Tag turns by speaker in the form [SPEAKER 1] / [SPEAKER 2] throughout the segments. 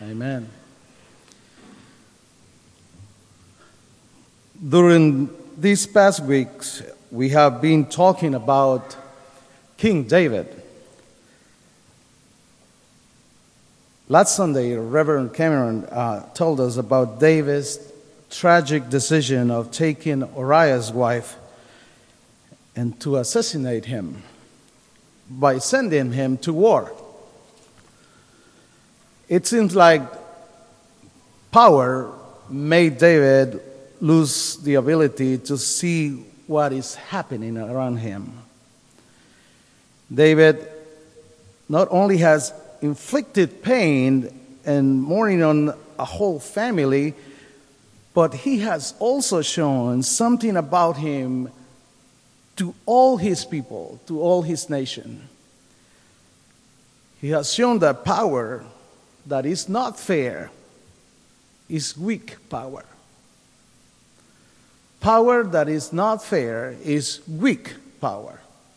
[SPEAKER 1] Amen. During these past weeks, we have been talking about King David. Last Sunday, Reverend Cameron told us about David's tragic decision of taking Uriah's wife and to assassinate him by sending him to war. It seems like power made David lose the ability to see what is happening around him. David not only has inflicted pain and mourning on a whole family, but he has also shown something about him to all his people, to all his nation. He has shown that power that is not fair is weak power. Power that is not fair is weak power.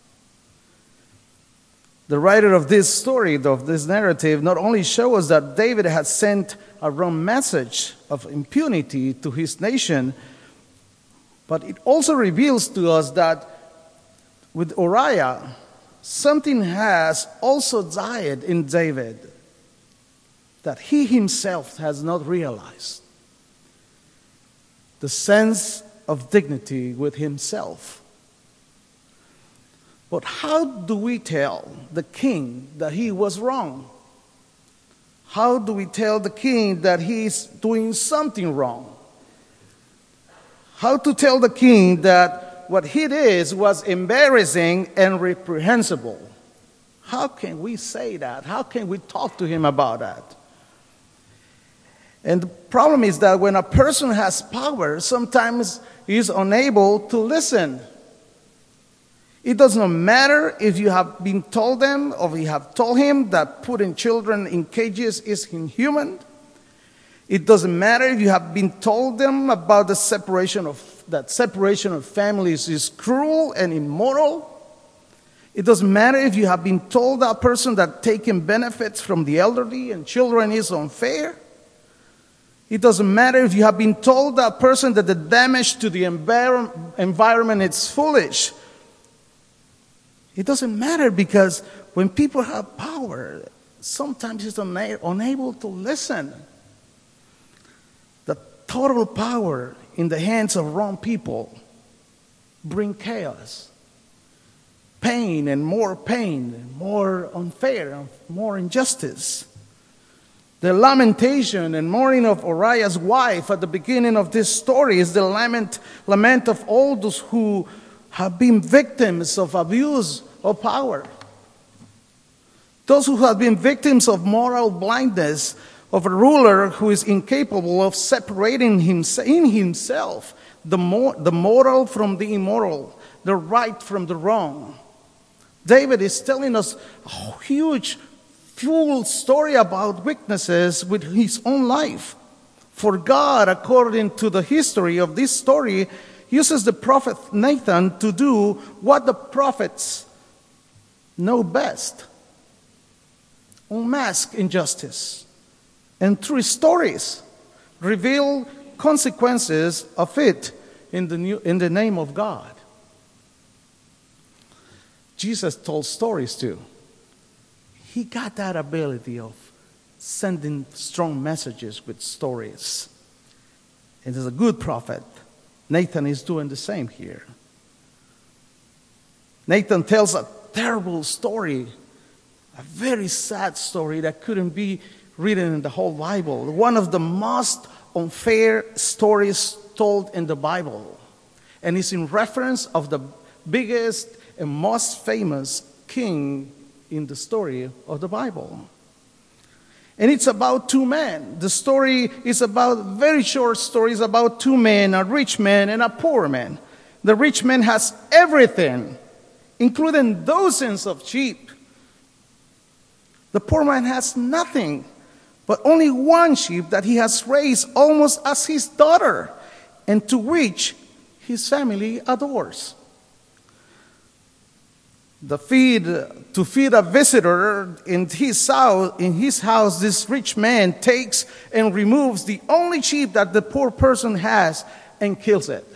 [SPEAKER 1] The writer of this story, of this narrative, not only shows us that David had sent a wrong message of impunity to his nation, but it also reveals to us that with Uriah, something has also died in David that he himself has not realized. The sense of dignity with himself. But how do we tell the king that he was wrong? How do we tell the king that he's doing something wrong? How to tell the king that what he did was embarrassing and reprehensible? How can we say that? How can we talk to him about that? And the problem is that when a person has power, sometimes he is unable to listen. It does not matter if you have been told them or you have told him that putting children in cages is inhuman. It doesn't matter if you have been told them about the separation of families is cruel and immoral. It doesn't matter if you have been told that person that taking benefits from the elderly and children is unfair. It doesn't matter if you have been told that person that the damage to the environment is foolish. It doesn't matter because when people have power, sometimes it's unable to listen. The total power in the hands of wrong people bring chaos, pain, more unfair, more injustice. The lamentation and mourning of Uriah's wife at the beginning of this story is the lament of all those who have been victims of abuse of power. Those who have been victims of moral blindness, of a ruler who is incapable of separating in himself the moral from the immoral, the right from the wrong. David is telling us a huge, full story about weaknesses with his own life. For God, according to the history of this story, uses the prophet Nathan to do what the prophets know best: unmask injustice, and through stories reveal consequences of it in the name of God. Jesus told stories too. He got that ability of sending strong messages with stories. And as a good prophet, Nathan is doing the same here. Nathan tells a terrible story, a very sad story that couldn't be written in the whole Bible. One of the most unfair stories told in the Bible. And it's in reference of the biggest and most famous king in the story of the Bible. And it's about two men. The story is about, very short story, is about two men, a rich man and a poor man. The rich man has everything, including dozens of sheep. The poor man has nothing, but only one sheep that he has raised almost as his daughter, and to which his family adores. To feed a visitor in his house, this rich man takes and removes the only sheep that the poor person has and kills it.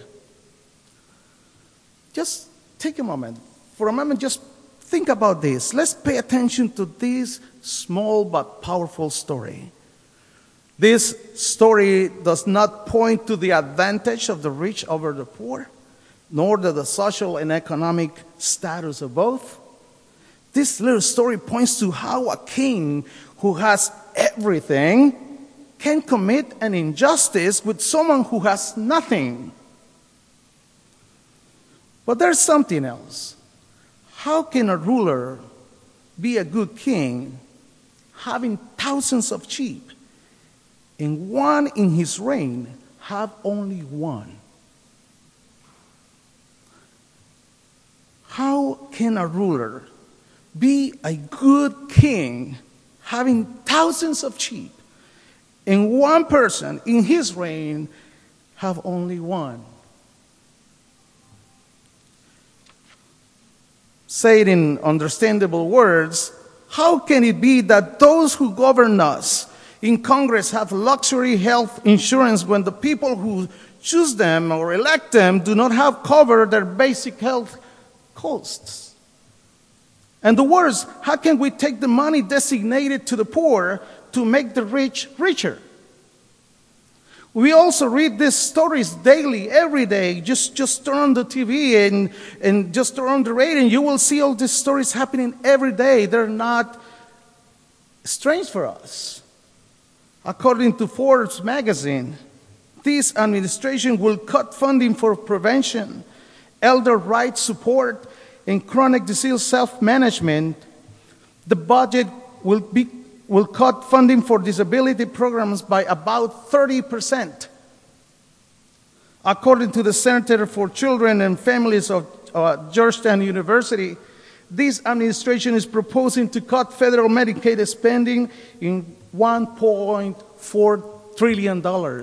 [SPEAKER 1] Just take a moment. For a moment, just think about this. Let's pay attention to this small but powerful story. This story does not point to the advantage of the rich over the poor, nor to the social and economic status of both. This little story points to how a king who has everything can commit an injustice with someone who has nothing. But there's something else. How can a ruler be a good king having thousands of sheep and one in his reign have only one? How can a ruler be a good king having thousands of sheep and one person in his reign have only one? Say it in understandable words, how can it be that those who govern us in Congress have luxury health insurance when the people who choose them or elect them do not have covered their basic health costs? And the worst, how can we take the money designated to the poor to make the rich richer? We also read these stories daily, every day. Just turn on the TV and just turn on the radio, and you will see all these stories happening every day. They're not strange for us. According to Forbes magazine, this administration will cut funding for prevention, elder rights support, and chronic disease self-management. The budget will cut funding for disability programs by about 30%. According to the Center for Children and Families of Georgetown University, this administration is proposing to cut federal Medicaid spending in $1.4 trillion.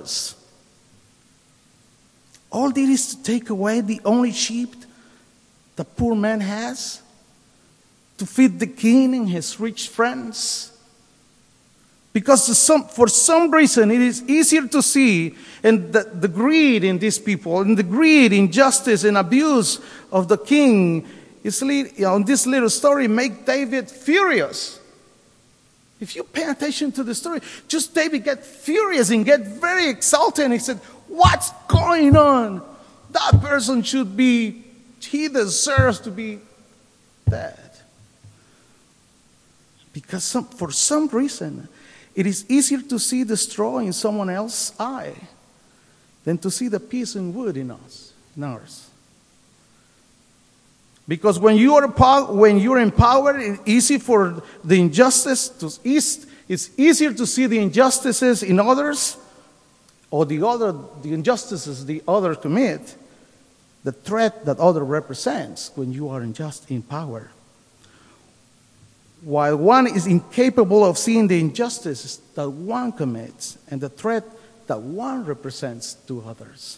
[SPEAKER 1] All this is to take away the only sheep the poor man has, to feed the king and his rich friends. Because for some reason it is easier to see and the greed in these people, and the greed, injustice, and abuse of the king in this little story make David furious. If you pay attention to the story, just David get furious and get very exalted. And he said, what's going on? That person he deserves to be dead. Because for some reason, it is easier to see the straw in someone else's eye than to see the piece in wood in ours. Because when you're empowered, it's easy for the injustice it's easier to see the injustices in others, or the injustices the other commit, the threat that other represents when you are in power. While one is incapable of seeing the injustices that one commits and the threat that one represents to others.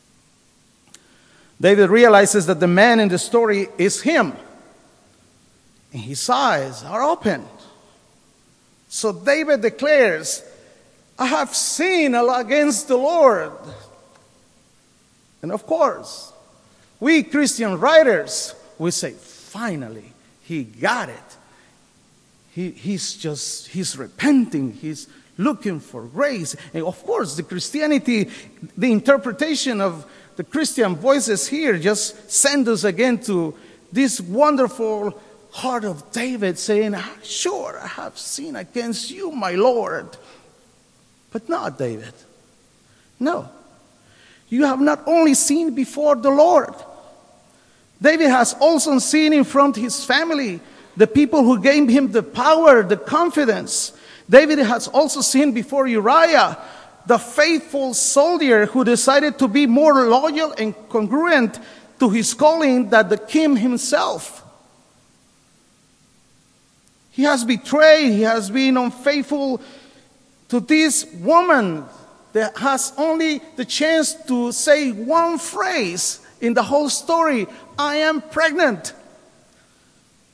[SPEAKER 1] David realizes that the man in the story is him, and his eyes are open. So David declares, I have sinned against the Lord. And of course, we Christian writers, we say, finally, he got it. He's repenting, he's looking for grace. And of course, the interpretation of the Christian voices here just send us again to this wonderful heart of David saying, sure, I have sinned against you, my Lord. But not David. No. You have not only sinned before the Lord. David has also sinned in front of his family, the people who gave him the power, the confidence. David has also sinned before Uriah, the faithful soldier who decided to be more loyal and congruent to his calling than the king himself. He has betrayed, he has been unfaithful to this woman that has only the chance to say one phrase in the whole story, I am pregnant.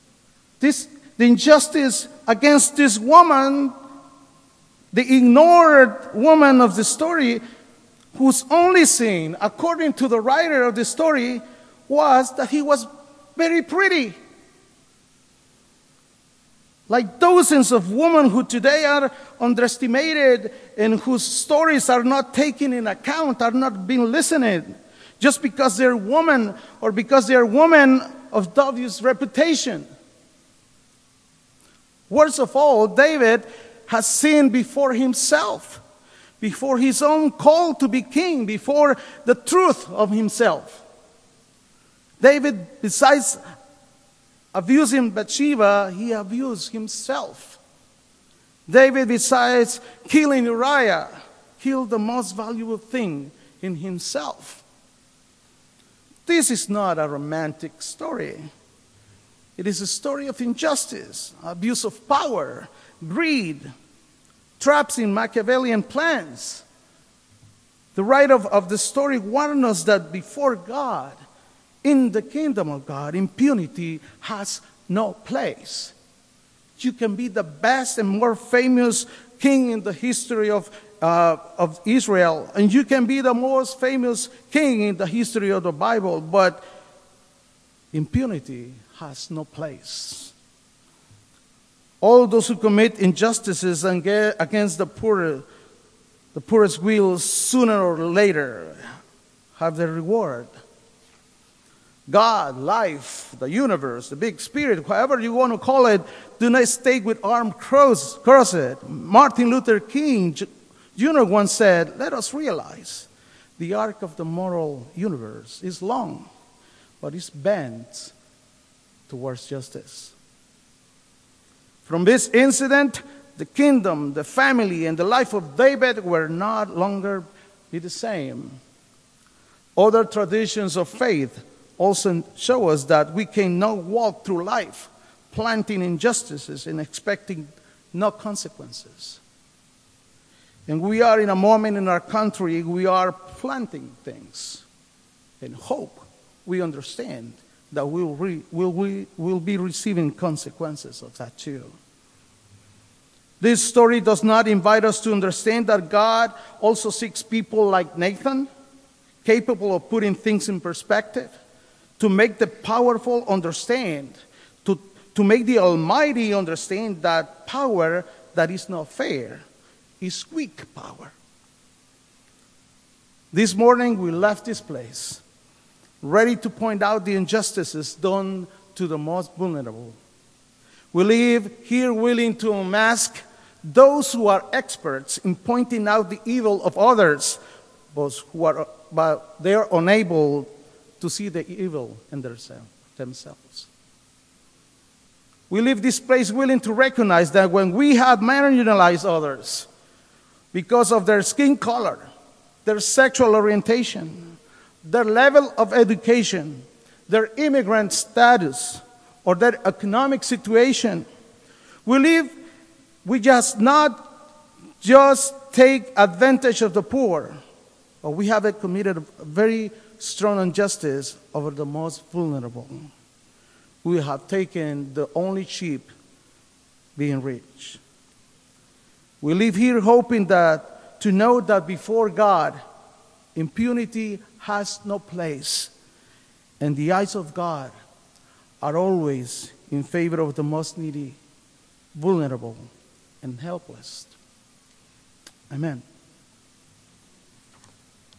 [SPEAKER 1] the injustice against this woman, the ignored woman of the story, whose only sin, according to the writer of the story, was that he was very pretty. Like dozens of women who today are underestimated and whose stories are not taken in account, are not being listened, just because they're women or because they're women of dubious reputation. Worst of all, David has sinned before himself, before his own call to be king, before the truth of himself. David, besides abusing Bathsheba, he abused himself. David, besides killing Uriah, killed the most valuable thing in himself. This is not a romantic story. It is a story of injustice, abuse of power, greed, traps in Machiavellian plans. The writer of the story warns us that before God, in the kingdom of God, impunity has no place. You can be the best and more famous king in the history of Israel, and you can be the most famous king in the history of the Bible, but impunity has no place. All those who commit injustices against the poorest will sooner or later have their reward. God, life, the universe, the big spirit, however you want to call it, do not stake with arms crossed. Martin Luther King Jr. once said, "Let us realize the arc of the moral universe is long, but is bent towards justice." From this incident, the kingdom, the family, and the life of David were not longer be the same. Other traditions of faith also show us that we cannot walk through life planting injustices and expecting no consequences. And we are in a moment in our country, we are planting things and hope we understand that we'll be receiving consequences of that too. This story does not invite us to understand that God also seeks people like Nathan, capable of putting things in perspective, to make the powerful understand, to make the Almighty understand that power that is not fair is weak power. This morning we left this place ready to point out the injustices done to the most vulnerable. We leave here willing to unmask those who are experts in pointing out the evil of others, but they are unable to see the evil in themselves. We leave this place willing to recognize that when we have marginalized others because of their skin color, their sexual orientation, their level of education, their immigrant status, or their economic situation, we just not just take advantage of the poor, but we have committed a very strong injustice over the most vulnerable. We have taken the only sheep being rich. We live here hoping to know that before God, impunity has no place, and the eyes of God are always in favor of the most needy, vulnerable, and helpless. Amen.